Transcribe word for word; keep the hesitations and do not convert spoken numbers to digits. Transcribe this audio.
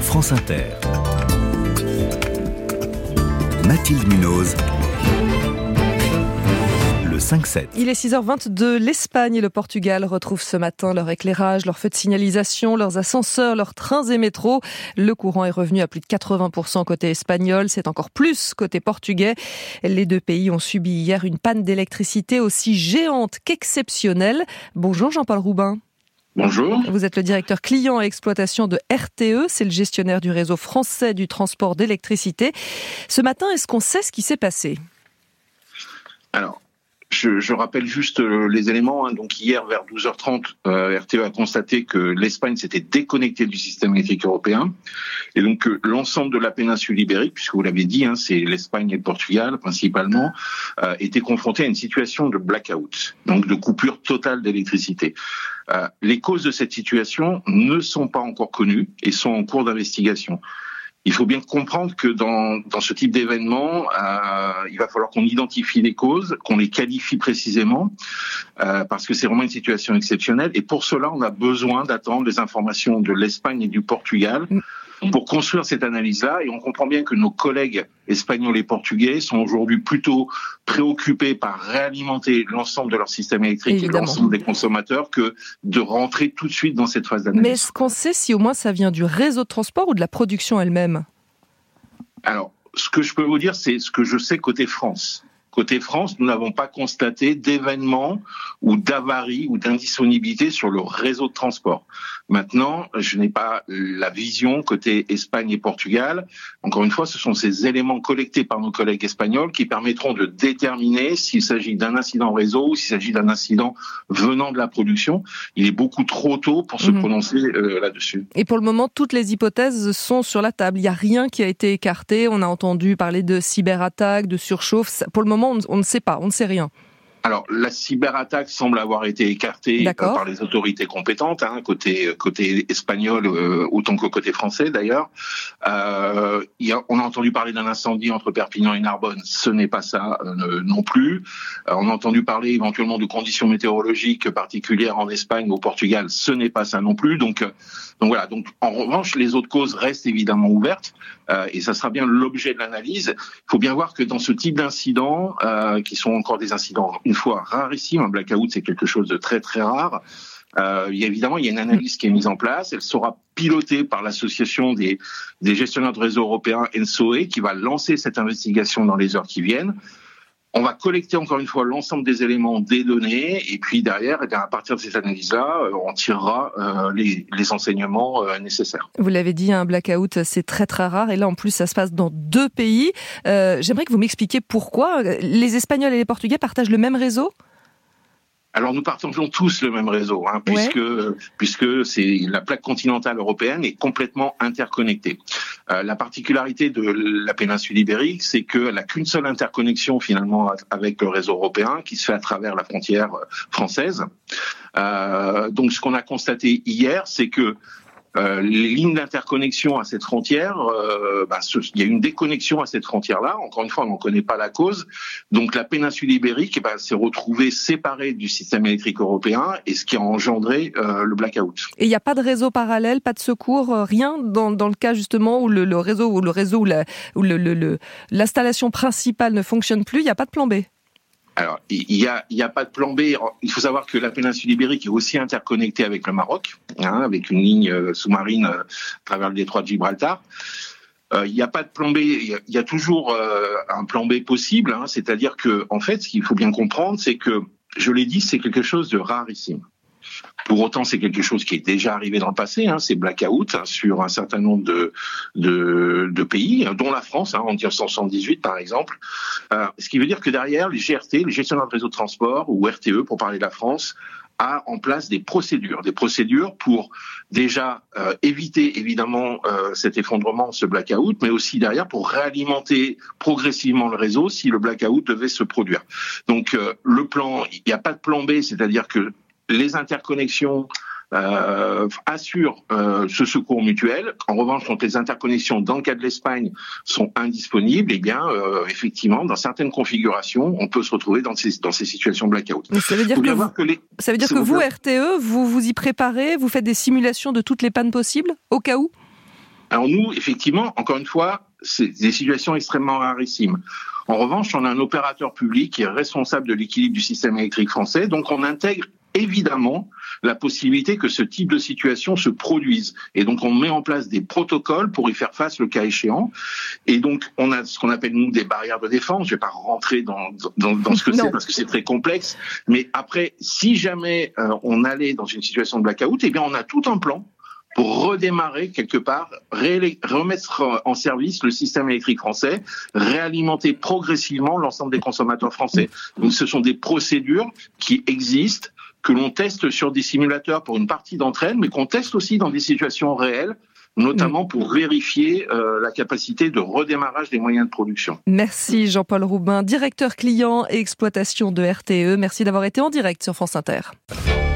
France Inter. Mathilde Munoz. Le cinq sept. Il est six heures vingt-deux. L'Espagne et le Portugal retrouvent ce matin leur éclairage, leurs feux de signalisation, leurs ascenseurs, leurs trains et métros. Le courant est revenu à plus de quatre-vingts pour cent côté espagnol. C'est encore plus côté portugais. Les deux pays ont subi hier une panne d'électricité aussi géante qu'exceptionnelle. Bonjour Jean-Paul Roubin. Bonjour. Vous êtes le directeur client et exploitation de R T E, c'est le gestionnaire du réseau français du transport d'électricité. Ce matin, est-ce qu'on sait ce qui s'est passé ? Alors, je, je rappelle juste les éléments. Hein. Donc hier, vers douze heures trente, euh, R T E a constaté que l'Espagne s'était déconnectée du système électrique européen. Et donc euh, l'ensemble de la péninsule ibérique, puisque vous l'avez dit, hein, c'est l'Espagne et le Portugal principalement, euh, était confronté à une situation de blackout, donc de coupure totale d'électricité. Euh, les causes de cette situation ne sont pas encore connues et sont en cours d'investigation. Il faut bien comprendre que dans, dans ce type d'événement, euh, il va falloir qu'on identifie les causes, qu'on les qualifie précisément, euh, parce que c'est vraiment une situation exceptionnelle. Et pour cela, on a besoin d'attendre les informations de l'Espagne et du Portugal pour construire cette analyse-là. Et on comprend bien que nos collègues espagnols et portugais sont aujourd'hui plutôt préoccupés par réalimenter l'ensemble de leur système électrique Évidemment. Et l'ensemble des consommateurs que de rentrer tout de suite dans cette phase d'analyse. Mais est-ce qu'on sait si au moins ça vient du réseau de transport ou de la production elle-même ? Alors, ce que je peux vous dire, c'est ce que je sais côté France. Côté France, nous n'avons pas constaté d'événements ou d'avaries ou d'indisponibilité sur le réseau de transport. Maintenant, je n'ai pas la vision côté Espagne et Portugal. Encore une fois, ce sont ces éléments collectés par nos collègues espagnols qui permettront de déterminer s'il s'agit d'un incident réseau ou s'il s'agit d'un incident venant de la production. Il est beaucoup trop tôt pour se mmh. prononcer euh, là-dessus. Et pour le moment, toutes les hypothèses sont sur la table. Il n'y a rien qui a été écarté. On a entendu parler de cyberattaques, de surchauffe. Pour le moment, on ne sait pas, on ne sait rien. Alors, la cyberattaque semble avoir été écartée D'accord. par les autorités compétentes, hein, côté côté espagnol euh, autant que côté français d'ailleurs. Euh, y a, on a entendu parler d'un incendie entre Perpignan et Narbonne, ce n'est pas ça euh, non plus. Euh, on a entendu parler éventuellement de conditions météorologiques particulières en Espagne, au Portugal, ce n'est pas ça non plus. Donc, euh, donc voilà. Donc, en revanche, les autres causes restent évidemment ouvertes euh, et ça sera bien l'objet de l'analyse. Il faut bien voir que dans ce type d'incidents, euh, qui sont encore des incidents une fois rarissime, un blackout c'est quelque chose de très très rare. Euh, il y a évidemment il y a une analyse qui est mise en place, elle sera pilotée par l'association des, des gestionnaires de réseau européens N S O E qui va lancer cette investigation dans les heures qui viennent. On va collecter encore une fois l'ensemble des éléments, des données, et puis derrière, eh bien, à partir de cette analyse-là, on tirera euh, les, les enseignements euh, nécessaires. Vous l'avez dit, un blackout, c'est très très rare, et là en plus ça se passe dans deux pays. Euh, j'aimerais que vous m'expliquiez pourquoi. Les Espagnols et les Portugais partagent le même réseau ? Alors nous partageons tous le même réseau, hein, puisque ouais. puisque c'est la plaque continentale européenne est complètement interconnectée. Euh, la particularité de la péninsule ibérique, c'est qu'elle n'a qu'une seule interconnexion finalement avec le réseau européen, qui se fait à travers la frontière française. Euh, donc ce qu'on a constaté hier, c'est que Euh, les lignes d'interconnexion à cette frontière, euh, bah, ce, il y a une déconnexion à cette frontière-là. Encore une fois, on n'en connaît pas la cause. Donc la péninsule ibérique bah, s'est retrouvée séparée du système électrique européen, et ce qui a engendré euh, le blackout. Et il n'y a pas de réseau parallèle, pas de secours, rien dans, dans le cas justement où le, le réseau, où le réseau, où, la, où le, le, le, l'installation principale ne fonctionne plus, il n'y a pas de plan B? Alors, il y a, il y a pas de plan B. Il faut savoir que la péninsule ibérique est aussi interconnectée avec le Maroc, hein, avec une ligne sous-marine à travers le détroit de Gibraltar. Euh, il n'y a pas de plan B. Il y a, il y a toujours euh, un plan B possible, hein, c'est-à-dire que, en fait, ce qu'il faut bien comprendre, c'est que, je l'ai dit, c'est quelque chose de rarissime. Pour autant, c'est quelque chose qui est déjà arrivé dans le passé, hein, c'est blackout hein, sur un certain nombre de, de, de pays, dont la France, hein, en mille neuf cent soixante-dix-huit par exemple. Euh, ce qui veut dire que derrière, les G R T, les gestionnaires de réseau de transport, ou R T E pour parler de la France, a en place des procédures, des procédures pour déjà euh, éviter évidemment euh, cet effondrement, ce blackout, mais aussi derrière pour réalimenter progressivement le réseau si le blackout devait se produire. Donc euh, le plan, il n'y a pas de plan B, c'est-à-dire que les interconnexions euh, assurent euh, ce secours mutuel. En revanche, quand les interconnexions, dans le cas de l'Espagne, sont indisponibles, eh bien, euh, effectivement, dans certaines configurations, on peut se retrouver dans ces, dans ces situations blackout. Mais ça veut dire que vous, que les, ça veut dire que vous, R T E, vous vous y préparez, vous faites des simulations de toutes les pannes possibles, au cas où ? Alors nous, effectivement, encore une fois, c'est des situations extrêmement rarissimes. En revanche, on a un opérateur public qui est responsable de l'équilibre du système électrique français, donc on intègre évidemment la possibilité que ce type de situation se produise. Et donc, on met en place des protocoles pour y faire face le cas échéant. Et donc, on a ce qu'on appelle, nous, des barrières de défense. Je vais pas rentrer dans, dans, dans ce que c'est parce que c'est très complexe. Mais après, si jamais euh, on allait dans une situation de blackout, eh bien, on a tout un plan pour redémarrer quelque part, ré- remettre en service le système électrique français, réalimenter progressivement l'ensemble des consommateurs français. Donc, ce sont des procédures qui existent, que l'on teste sur des simulateurs pour une partie d'entre elles, mais qu'on teste aussi dans des situations réelles, notamment pour vérifier euh, la capacité de redémarrage des moyens de production. Merci Jean-Paul Roubin, directeur client et exploitation de R T E. Merci d'avoir été en direct sur France Inter.